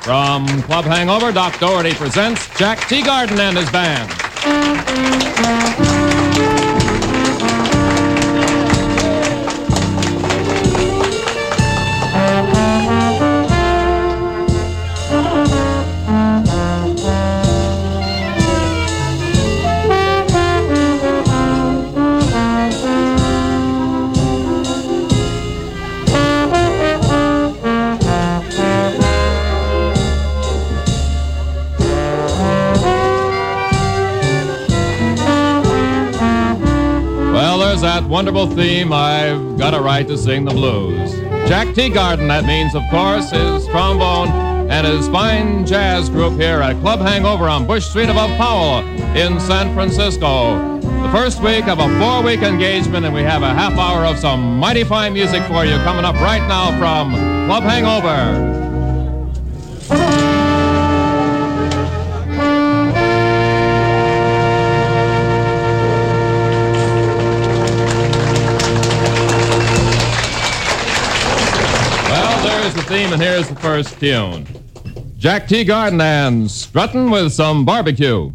From Club Hangover, Doc Doherty presents Jack Teagarden and his band. That wonderful theme, I've got a right to sing the blues. Jack Teagarden, that means, of course, his trombone and his fine jazz group here at Club Hangover on Bush Street above Powell in San Francisco. The first week of a 4-week engagement, and we have a half hour of some mighty fine music for you coming up right now from Club Hangover. There's the theme, and here's the first tune. Jack Teagarden and Struttin' with Some Barbecue.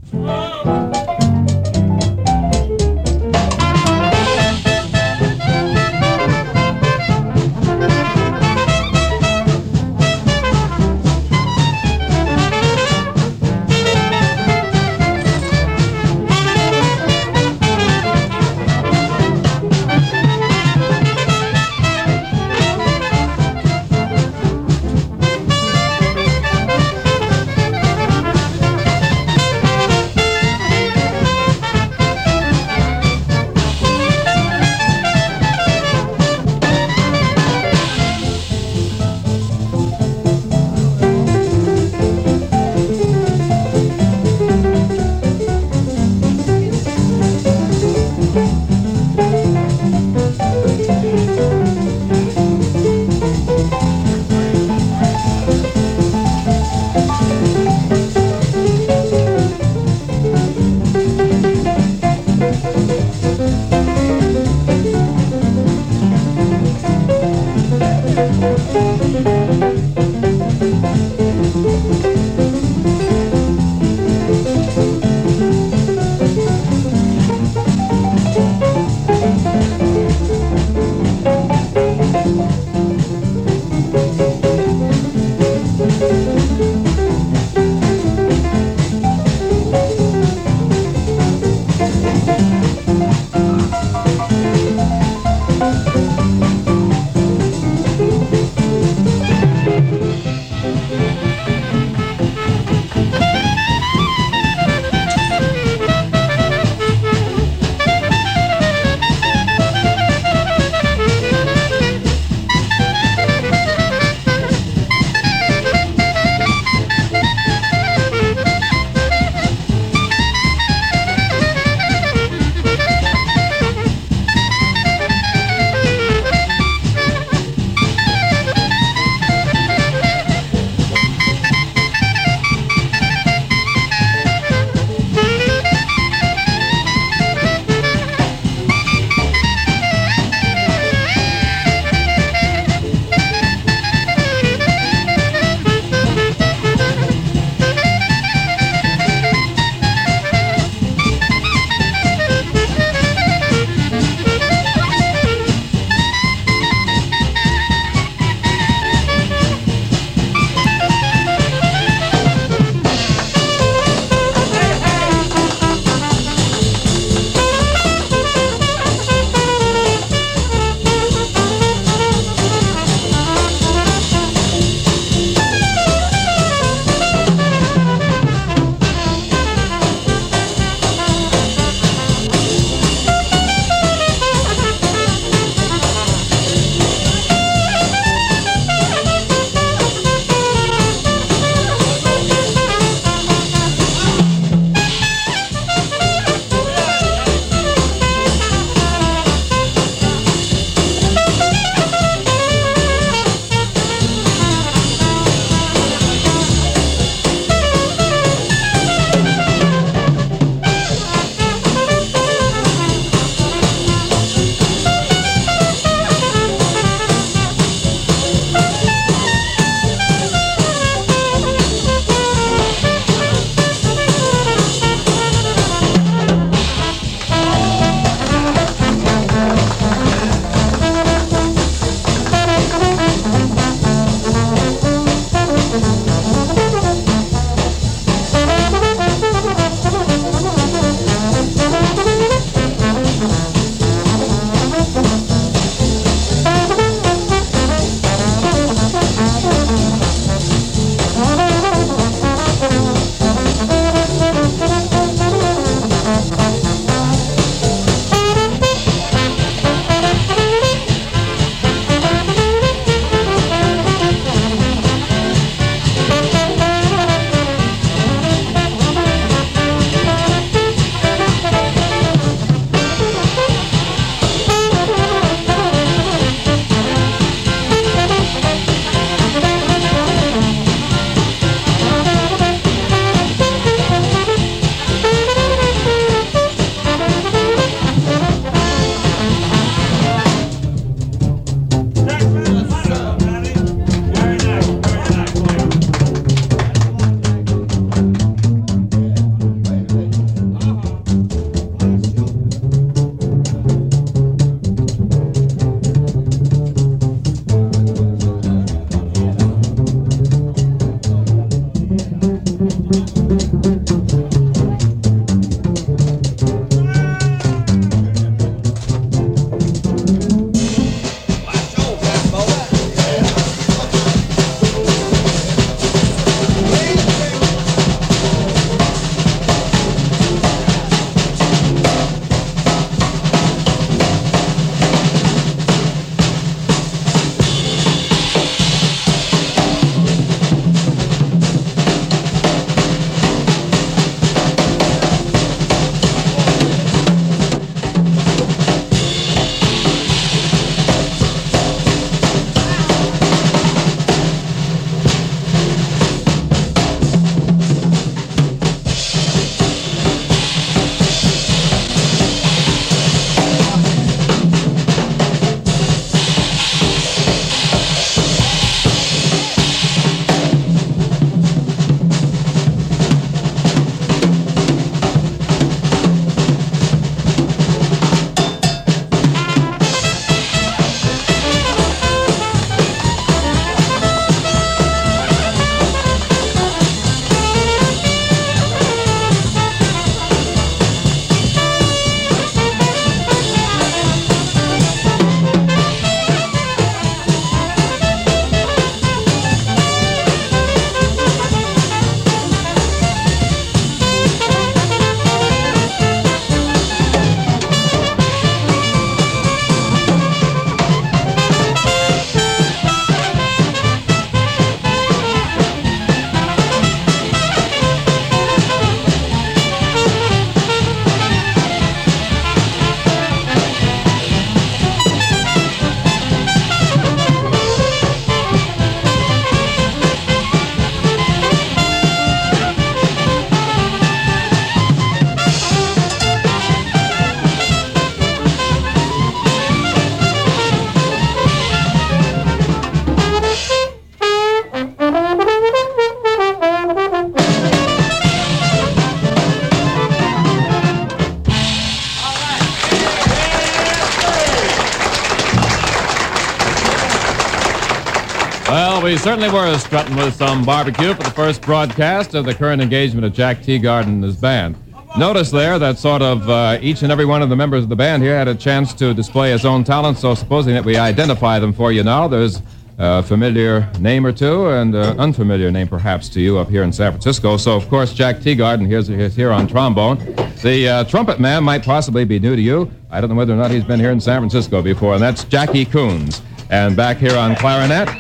Well, we certainly were strutting with some barbecue for the first broadcast of the current engagement of Jack Teagarden and his band. Notice there that sort of each and every one of the members of the band here had a chance to display his own talent, so supposing that we identify them for you now, there's a familiar name or two and an unfamiliar name perhaps to you up here in San Francisco. So, of course, Jack Teagarden is here on trombone. The trumpet man might possibly be new to you. I don't know whether or not he's been here in San Francisco before, and that's Jackie Coons. And back here on clarinet,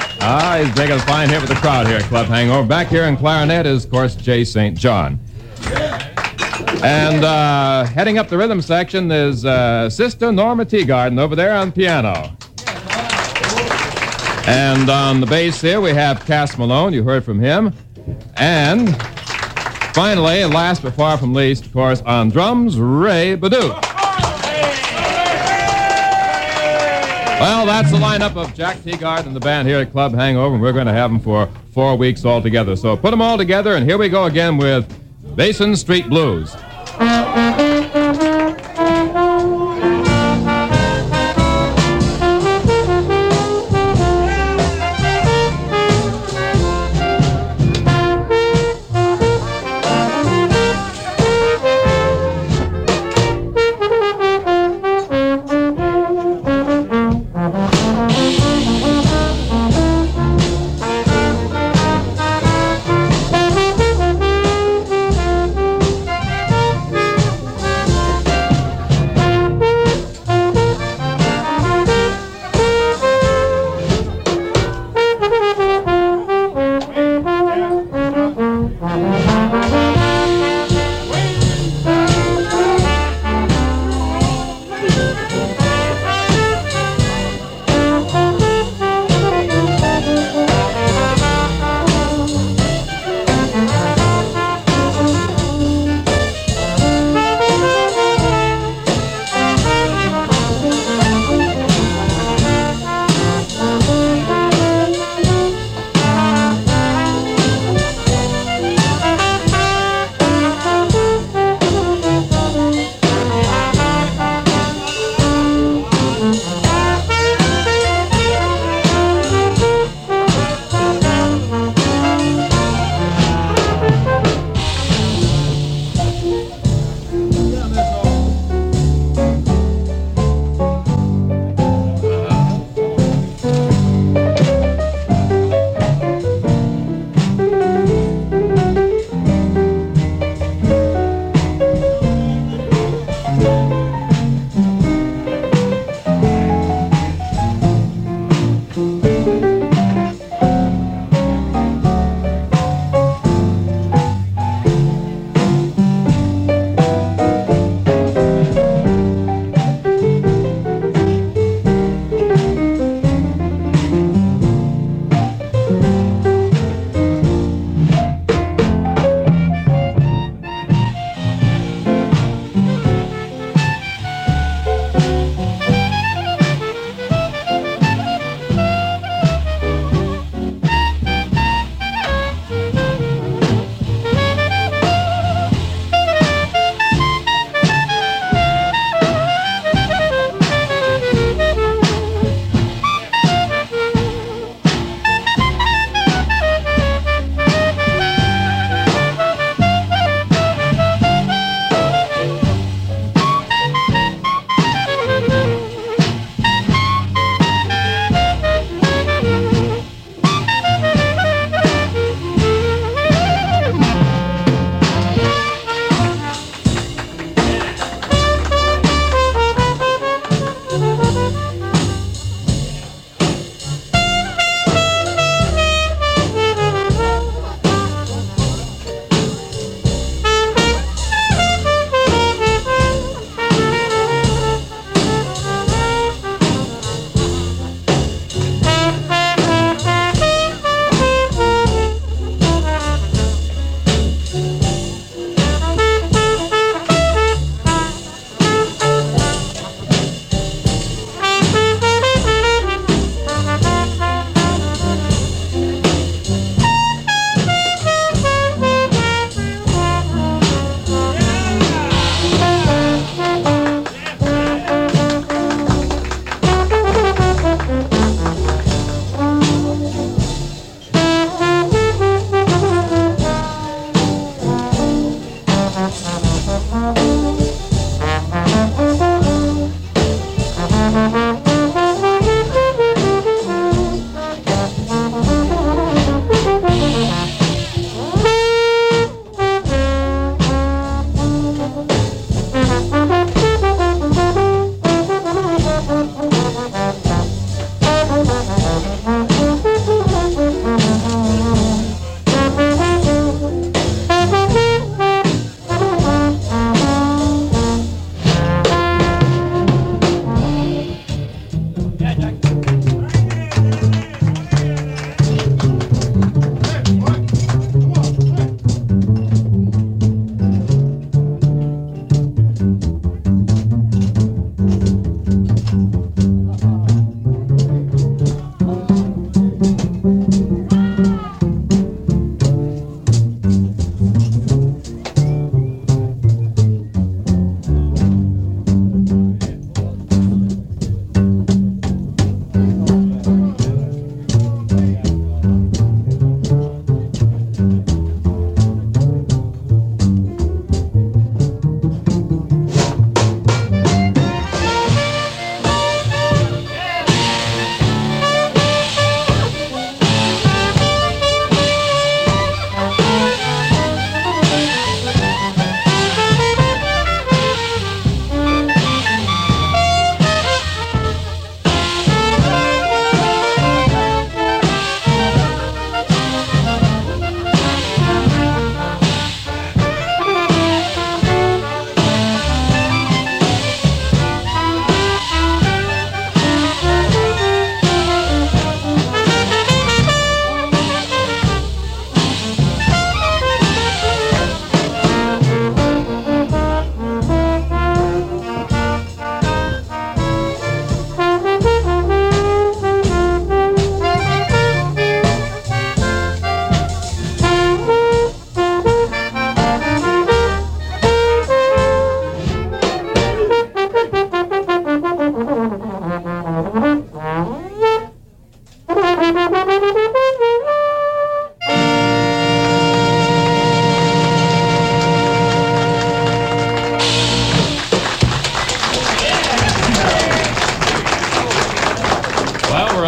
he's making a fine hit with the crowd here at Club Hangover. Back here in clarinet is, of course, Jay St. John. And heading up the rhythm section is Sister Norma Teagarden over there on piano. And on the bass here we have Cass Malone. You heard from him. And finally, and last but far from least, of course, on drums, Ray Baduch. Well, that's the lineup of Jack Teagarden and the band here at Club Hangover, and we're going to have them for 4 weeks altogether. So put them all together, and here we go again with Basin Street Blues.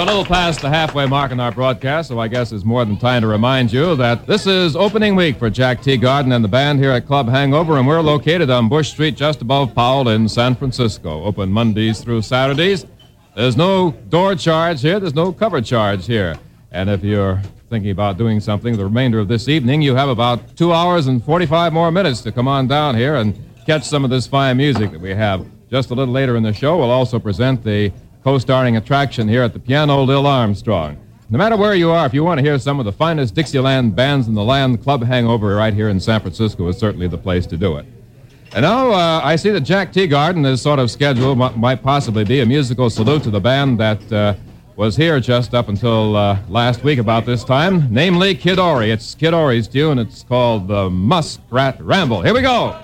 little past the halfway mark in our broadcast, so I guess it's more than time to remind you that this is opening week for Jack Teagarden and the band here at Club Hangover, and we're located on Bush Street just above Powell in San Francisco. Open Mondays through Saturdays. There's no door charge here. There's no cover charge here. And if you're thinking about doing something the remainder of this evening, you have about 2 hours and 45 more minutes to come on down here and catch some of this fine music that we have. Just a little later in the show, we'll also present the co-starring attraction here at the piano, Lil Armstrong. No matter where you are, if you want to hear some of the finest Dixieland bands in the land, Club Hangover right here in San Francisco is certainly the place to do it. And now I see that Jack Teagarden is sort of scheduled, might possibly be a musical salute to the band that was here just up until last week about this time, namely Kid Ory. It's Kid Ory's tune. It's called the Muskrat Ramble. Here we go.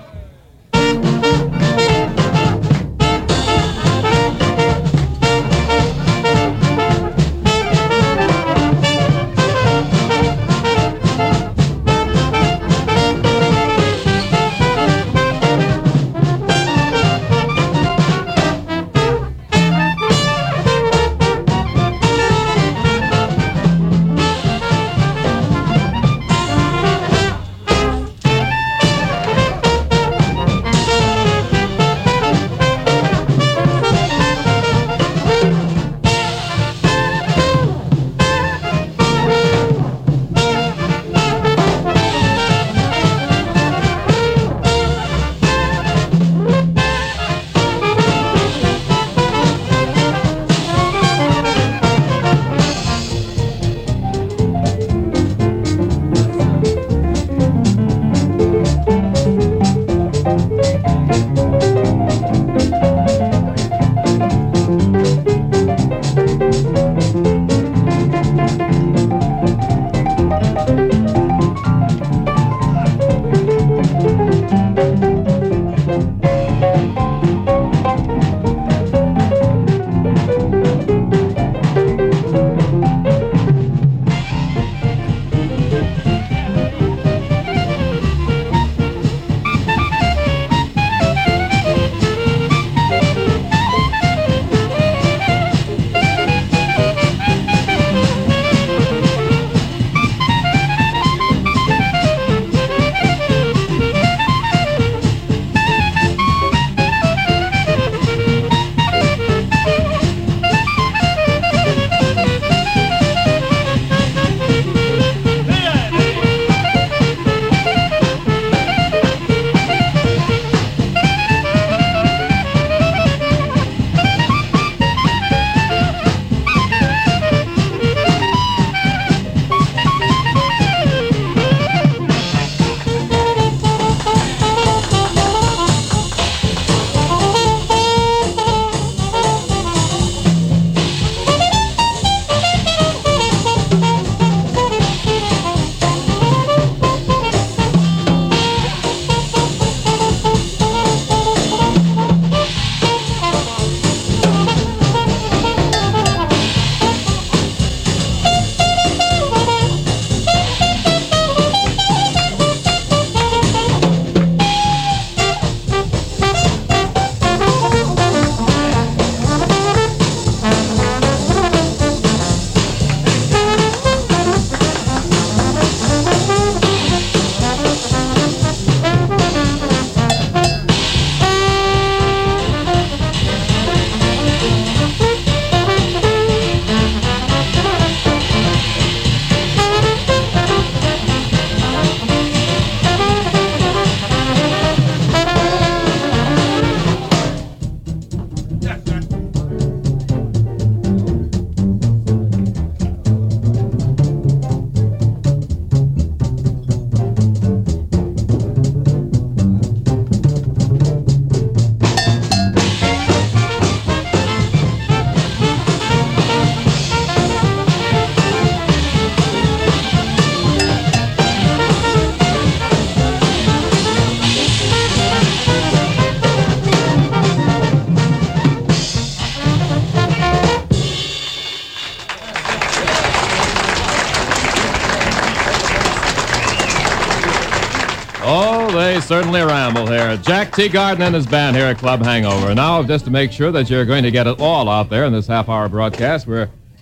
Oh, they certainly ramble here. Jack Teagarden and his band here at Club Hangover. Now, just to make sure that you're going to get it all out there in this half-hour broadcast, we're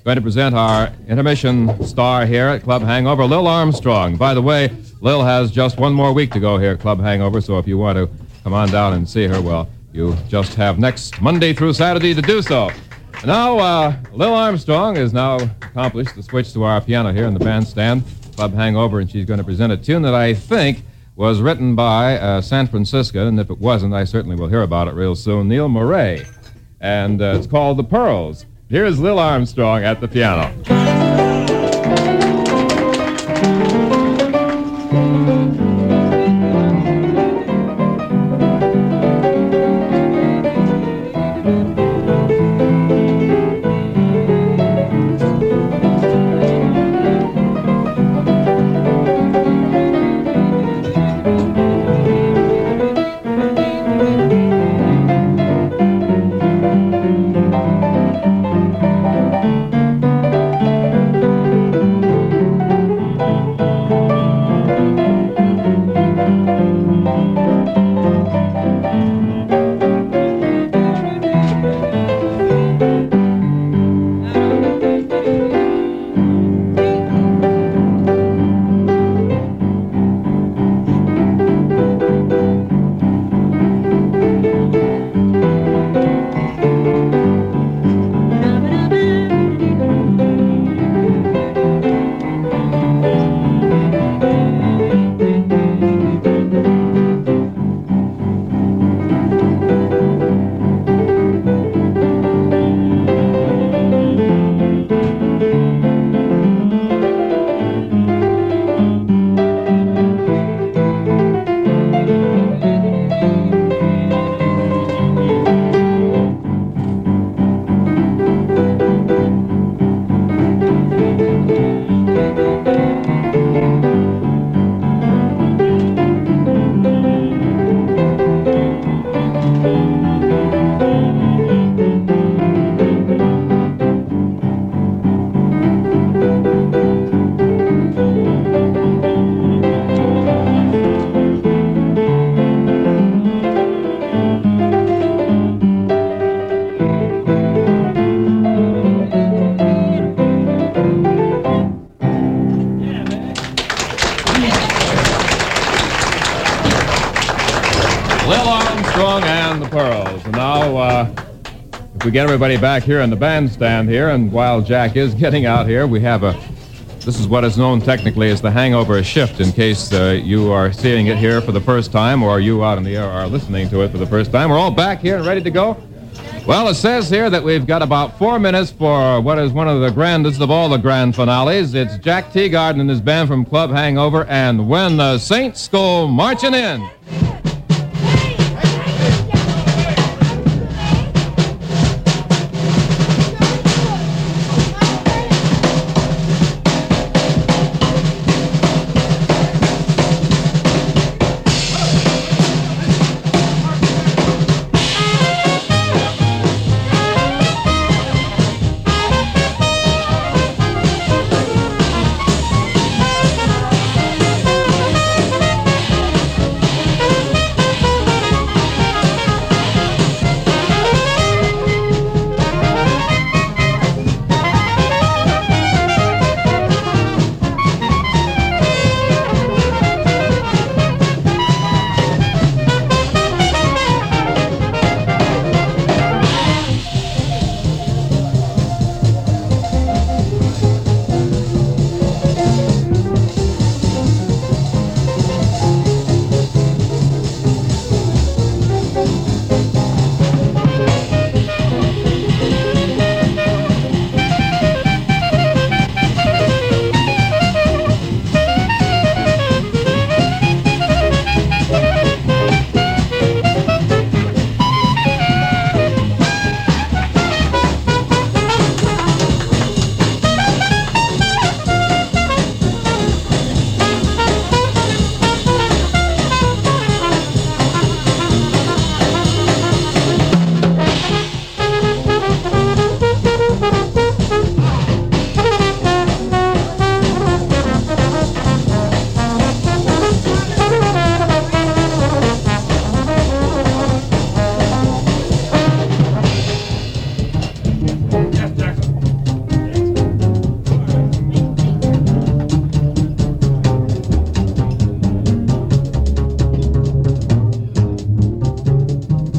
going to present our intermission star here at Club Hangover, Lil Armstrong. By the way, Lil has just one more week to go here at Club Hangover, so if you want to come on down and see her, well, you just have next Monday through Saturday to do so. Now, Lil Armstrong has now accomplished the switch to our piano here in the bandstand, Club Hangover, and she's going to present a tune that I think was written by San Franciscan, and if it wasn't, I certainly will hear about it real soon, Neil Murray. And it's called The Pearls. Here's Lil Armstrong at the piano. Lil Armstrong and the Pearls. And now, if we get everybody back here in the bandstand here, and while Jack is getting out here, we have this is what is known technically as the Hangover Shift, in case you are seeing it here for the first time, or you out in the air are listening to it for the first time. We're all back here and ready to go. Well, it says here that we've got about 4 minutes for what is one of the grandest of all the grand finales. It's Jack Teagarden and his band from Club Hangover, and When the Saints Go Marching In.